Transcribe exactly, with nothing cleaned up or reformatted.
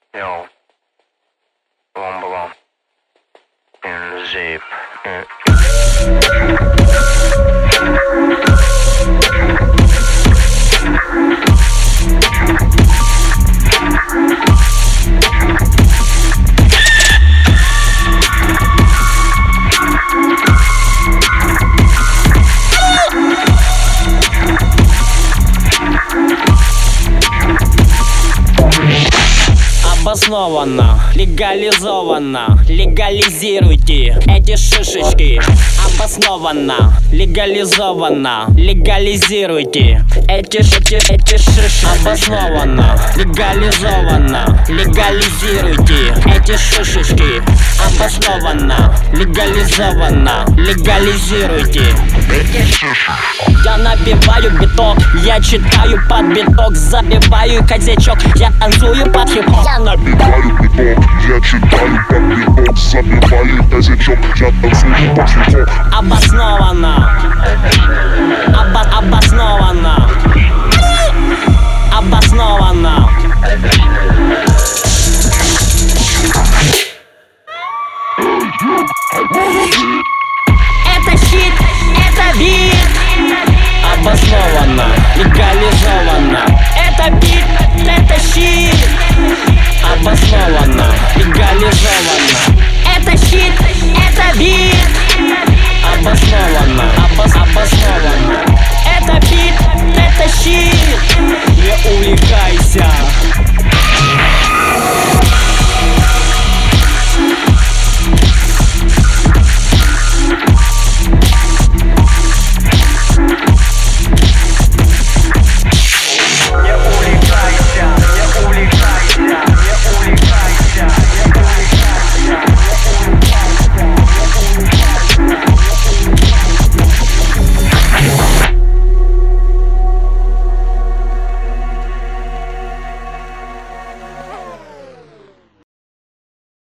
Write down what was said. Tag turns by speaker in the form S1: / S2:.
S1: Yo, boom, boom, in the zip. Mm.
S2: Обоснованно, легализованно, легализируйте эти шишечки. Обоснованно, легализованно, легализируйте эти, эти, эти шишечки. Обоснованно, легализованно, легализируйте эти шишечки. Обоснованно, легализованно, легализируйте эти шишечки. Я набиваю биток, я читаю под биток, забиваю козячок, я танцую под хип-хоп. Я
S3: набиваю биток, я читаю под биток, забиваю козячок, я танцую под хип-хоп.
S2: Обоснованно.